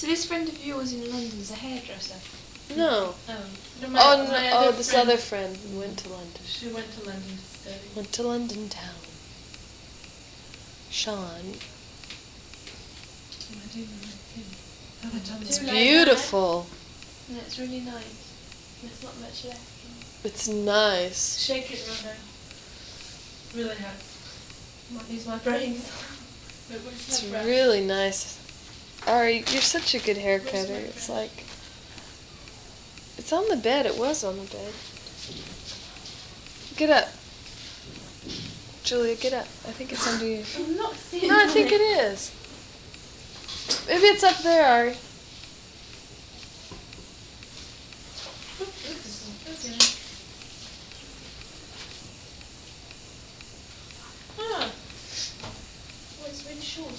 So this friend of yours in London's a hairdresser? No. No, This other friend went to London. She went to London to study. Went to London town. Sean. I do like him. It's beautiful. Yeah, it's really nice. There's not much left. It's nice. Shake it, Rhoda. Really hard. Might use my brains. But where's It's my breath? really nice. Ari, you're such a good hair cutter. It's like... It's on the bed. It was on the bed. Get up. Julia, get up. I think it's under you. I'm not seeing No, I think it is. Maybe it's up there, Ari. Okay. Ah. Well, it's really short.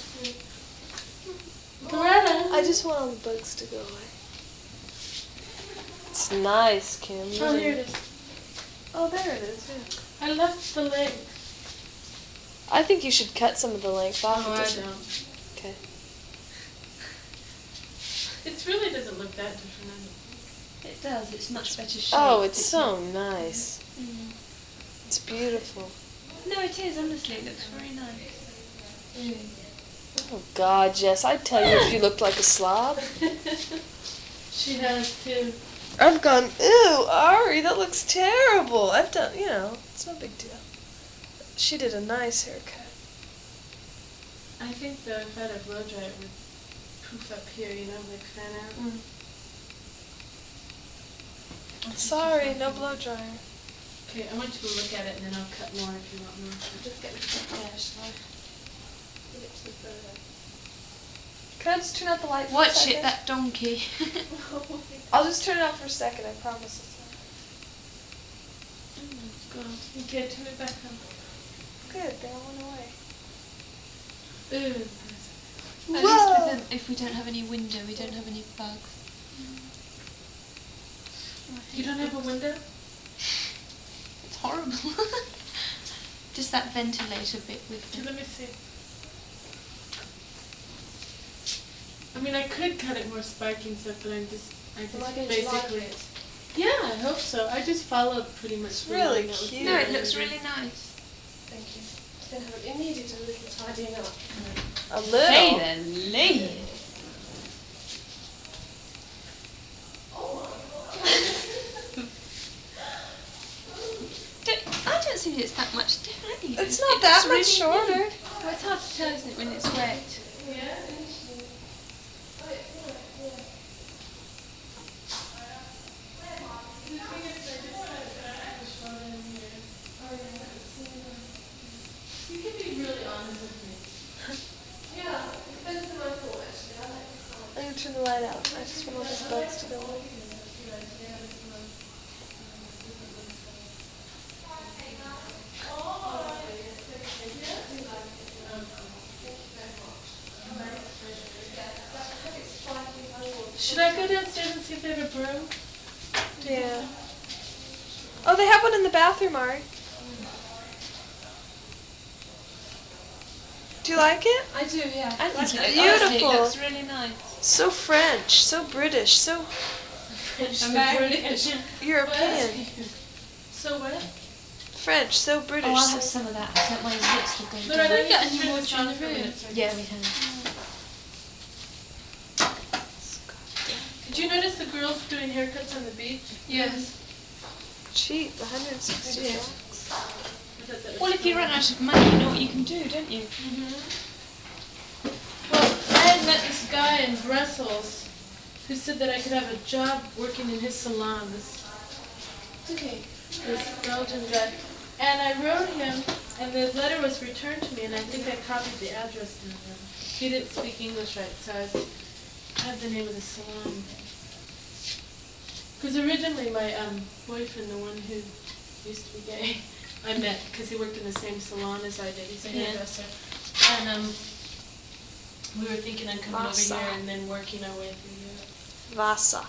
Loretta! I just want all the bugs to go away. It's nice, Kim. Oh, here it is. Oh, there it is, yeah. I left the length. I think you should cut some of the length off. Oh, It I doesn't- don't. Okay. It really doesn't look that different. It does. It's much better shape. Oh, it's so nice. Mm. It's beautiful. No, it is. Honestly, it looks very nice. Oh, God, Jess. I'd tell you if you looked like a slob. She has too. I've gone, ew, Ari, that looks terrible. I've done, it's no big deal. She did a nice haircut. I think though if I had a blow dry it would poof up here, like fan out. Sorry, no blow dryer. Okay, I want you to look at it and then I'll cut more if you want more. Just get me some hair, shall I? Get it to the photo. Can I just turn out the light for a Watch second? it, that donkey. I'll just turn it out for a second, I promise. Oh God. Okay, turn it back on. Good, they all went away. Ooh. At least if we don't have any window, we don't have any bugs. You don't have a window? It's horrible. Just that ventilator bit with Okay, the... let me see. I mean, I could cut it more spiky and stuff, but I just basically... Yeah, I hope so. I just followed pretty much. It's the really line that was cute. No, there. it looks really nice. Thank you. It needed a little tidying up. A Say little? the least. I don't think it's that much different. Either. It's not that much really shorter. neat. Well, it's hard to tell, isn't it, when it's wet? You can be really honest with me. Yeah, it's better than I thought actually. I like this one. I'm going to turn the light out. I just want all these bugs to go away. Should I go downstairs and see if they have a broom? Yeah. Oh, they have one in the bathroom, Ari. Do you like it? I do, yeah. I think it's Honestly, it beautiful. looks really nice. So French, so British, so American. European. So what? French, so British. Oh, I'll so have some of that. I sent my lips to go But down. I We got just any turn water this in on the for a room? minute so I Yeah, can- we can. Did you notice the girls doing haircuts on the beach? Yes. Cheap, 160 Yeah. bucks. I thought that was Well, if you cool. run out of money, you know what you can do, don't you? Well, I had met this guy in Brussels who said that I could have a job working in his salon. This Belgian guy. And I wrote him, and the letter was returned to me, and I think I copied the address to him. He didn't speak English right, so I have the name of the salon. Because originally my boyfriend, the one who used to be gay, I met because he worked in the same salon as I did. He's a hairdresser. And we were thinking of coming over Vasa. here and then working our way through Europe. Vasa.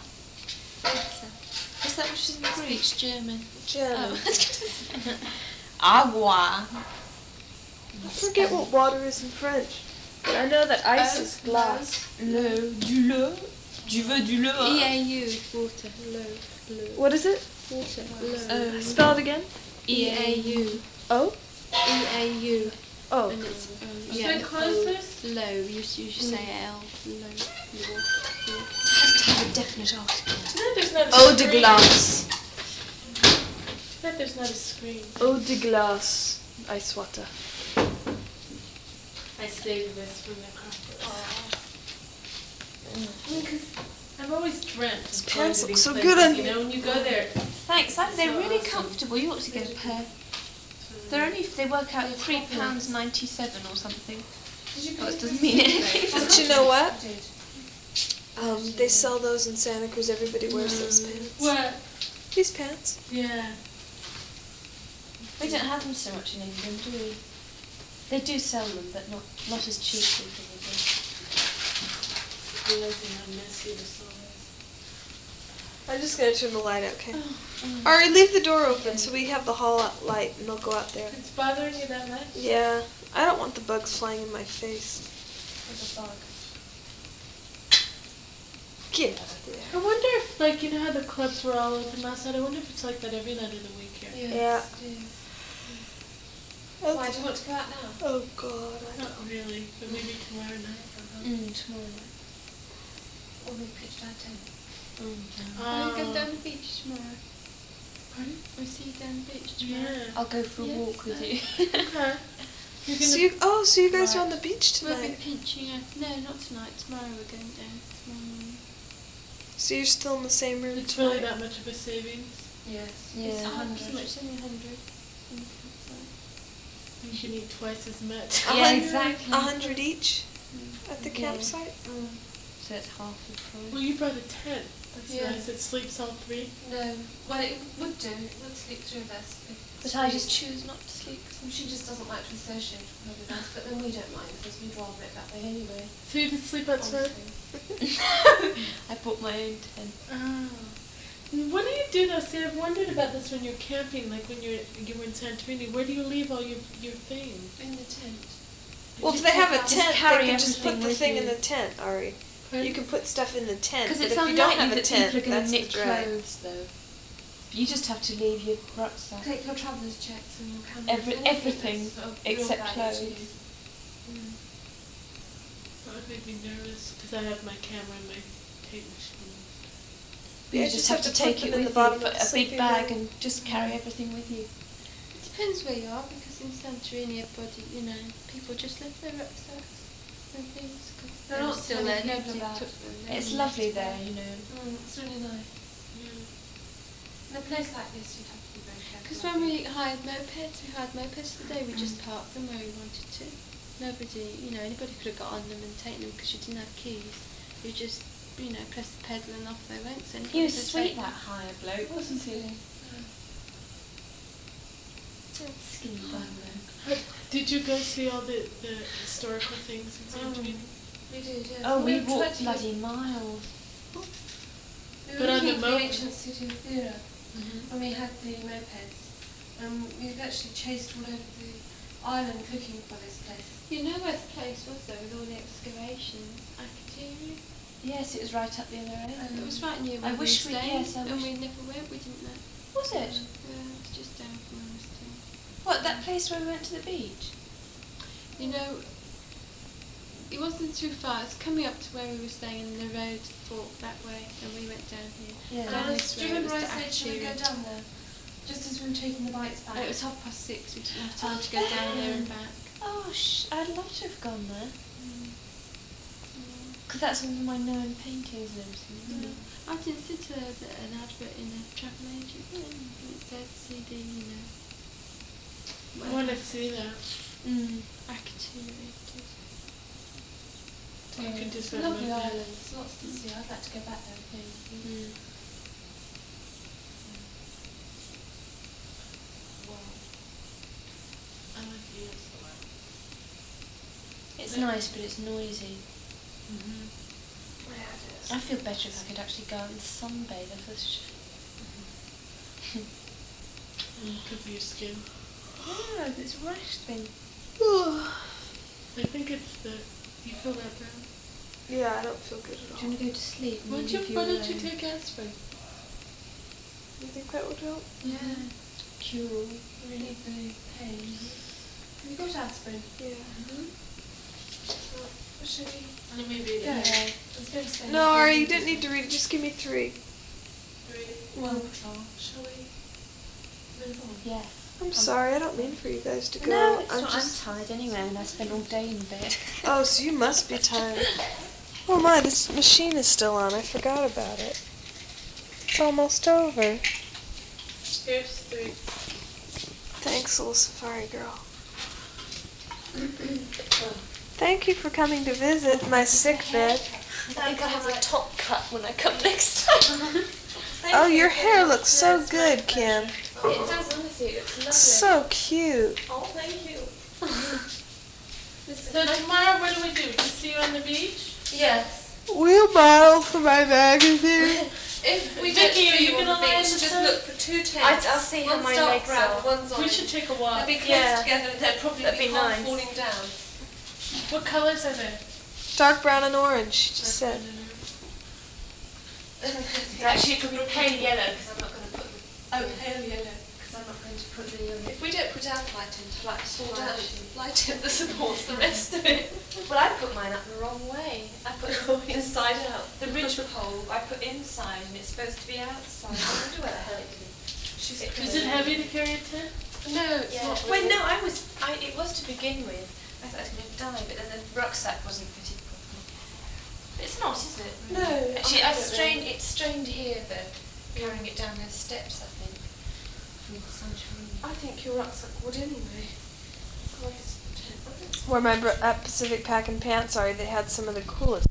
Is that what she's in Greek? German? German. Oh, I was going to say. Agua. I forget what water is in French. But I know that ice is glass. L'eau. Du l'eau. Tu veux du lait? EAU is water. Low. What is it? Water. Low. Spell it again. EAU. Oh? EAU. Oh. And it's Should I close this? low. You should say L. Low. Has to have a definite article. No, there's not a Eau de screen. glace. No, there's not a screen. Eau de glace. Ice water. I saved this from the carpet. Because I've always dreamt of going pants to look these so places, good on you know, when you go there. Thanks, they're So really awesome. comfortable. You ought to get a pair. They work out £3.97 or something. Well, it doesn't mean anything. But you know what? They sell those in Santa Cruz. Everybody wears those pants. What? These pants. Yeah. We don't have them so much in England, do we? They do sell them, but not as cheaply, probably. Realizing how messy this all is. I'm just gonna turn the light out, okay? Alright, leave the door open so we have the hall light and they'll go out there. It's bothering you that much? Yeah, I don't want the bugs flying in my face. There's a bug. Get out of there. I wonder if, like, you know how the clubs were all open last night? I wonder if it's like that every night of the week here. Yeah. Why, do you want to go out now? Oh God. Not really, but maybe tomorrow night. Tomorrow night. Or we pitched our tent. I'll go down the beach tomorrow. Pardon? We'll see you down the beach tomorrow. Yeah. I'll go for a walk with you. Okay. You're So gonna... you guys are on the beach We'll be tonight. pinching up. No, not tonight. Tomorrow we're going down. Tomorrow morning. So you're still in the same room It's really tonight? that much of a savings. Yes. It's Yeah. 100. It's only 100. You can eat twice as much. Yeah, exactly. 100 each at the Yeah. campsite? So it's half the price. Well, you brought a tent. That's Yeah. nice. It sleeps all three. No. Well, it would do. It would sleep through of us. But I just choose not to sleep. She just doesn't like to associate with us, but then we don't mind because we'd rather it that way anyway. So you can sleep outside? Honestly. I bought my own tent. Oh. What do you do though? See, I've wondered about this when you're camping, like when you were in Santorini. Where do you leave all your things? In the tent. Well, if they have a Just tent, carry they can just put everything the with thing you. in the tent, Ari. Pardon? You can put stuff in the tent, Because but it's if you don't unlikely have a that tent, people are going that's to the knit drag. clothes, though. You just have to leave your rucksack. Take your traveller's checks and your camera. Everything except clothes. That would make me nervous because I have my camera and my tape machine. You Yeah, just have to put take them it in with the bottom you, of the a big sleeping bag, bag. and just carry everything with you. It depends where you are, because in Santorini, everybody, people just left their rucksacks and things. 'Cause There they were aren't still many there. people Nobody about. took them. They It's were lovely left there, you know. It's really nice. In a place like this, you'd have to be very careful. Because when we hired mopeds today, we just parked them where we wanted to. Nobody, anybody could have got on them and taken them because you didn't have keys. You just, press the pedal and off they went. So He was anybody could sweet, take that them. hire bloke, wasn't he? Skinny bungalow. Did you go see all the historical things in Santorini? We did, yes. Oh, We we walked walked bloody miles. We But were on the looking for the moped- ancient city of Thera when we had the mopeds. We've actually chased all over the island looking for this place. You know where the place was though, with all the excavations? Akatiri? Yes, it was right up the other end. It was right near I where we wish were we- staying, yes, I and wish- we never went. We didn't know. Was it? Yeah, it was just down from where we were staying. What, that place where we went to the beach? It wasn't too far. It's coming up to where we were staying, and the road forked that way, and we went down here. Yeah. Down this Do you road remember I was to said should we go Akatiri. down there? Just as we were taking the bikes back. And it was 6:30. We didn't have time to go down there and back. Oh, I'd love to have gone there. Because that's one of my known paintings and everything, isn't it? I did see an advert in a travel agent, and it said CD, I want to see that. Akatiri. So you can just It's a lovely remember. island. There's lots to see. I'd like to go back there again. I like the eels a lot. It's nice, but it's noisy. Yeah, it is. I feel better if I could actually go out and sunbathe. Good for your skin. Yeah, this rash thing. I think it's the. You feel that brown? Yeah, I don't feel good at Do all. you want to go to sleep? and Why leave don't you you alone? take aspirin? You think that would help? Yeah. Cure. Relieve the pain. Have you got aspirin? Yeah. What should we Let me read go? it. I was going to say. No, Ari, you didn't need to read it. Just give me 3. Well, shall we move on? Yeah. I'm sorry, I don't mean for you guys to go. No, it's I'm not. just... I'm tired anyway, and I spent all day in bed. Oh, so you must be tired. Oh my, this machine is still on. I forgot about it. It's almost over. Here's 3. Thanks, little safari girl. Thank you for coming to visit my sick bed. I think I'll have a top cut when I come next time. Oh, your hair looks so good, Kim. It does, honestly. It's lovely. So cute. Oh, thank you. So tomorrow, what do we do? Just see you on the beach? Yes. Wheelbarrow for my magazine. If we Vicky, don't are see you you on gonna the lie in beach, the just sun? look for 2 tents. I'll see how one's my dark legs brown, are. one's We orange. should take a They'll walk. be close Yeah. together and they'll probably That'd be be half nice. falling down. What colors are there? Dark brown and orange, she just said. Actually, it could be pale yellow because I'm not going to put the. Oh, pale yellow. Because I'm not going to put the. If we don't put our flight in, flight fall Right. down. It's the flight in that supports the rest of it. Well, I put mine up the wrong way. I put Inside out. the ridge pole. I put inside, and it's supposed to be outside. I wonder where the hell it is. She's Is it heavy to carry a tent? No, it's Yeah. not. Well, no, it was to begin with. I thought I was going to die, but then the rucksack wasn't fitted properly. But it's not, is it? No. Actually, I don't know. it's strained here, though, carrying it down those steps, I think, from the sanctuary. I think your rucksack would anyway. Where my Pacific Pack and Pants are, they had some of the coolest